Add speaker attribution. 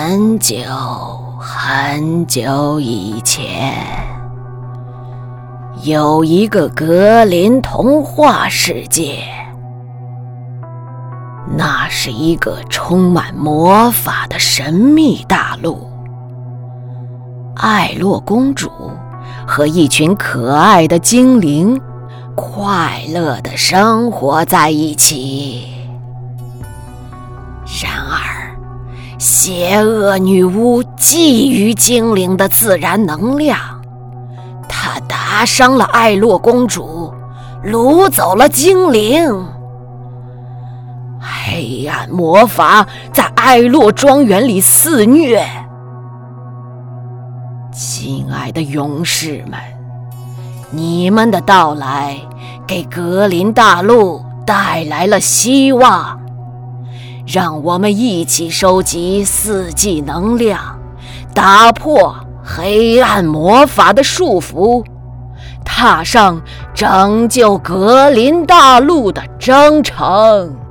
Speaker 1: 很久很久以前，有一个格林童话世界，那是一个充满魔法的神秘大陆。艾洛公主和一群可爱的精灵快乐地生活在一起。然而，邪恶女巫觊觎精灵的自然能量，她打伤了艾洛公主，掳走了精灵。黑暗魔法在艾洛庄园里肆虐。亲爱的勇士们，你们的到来给格林大陆带来了希望。让我们一起收集四季能量，打破黑暗魔法的束缚，踏上拯救格林大陆的征程。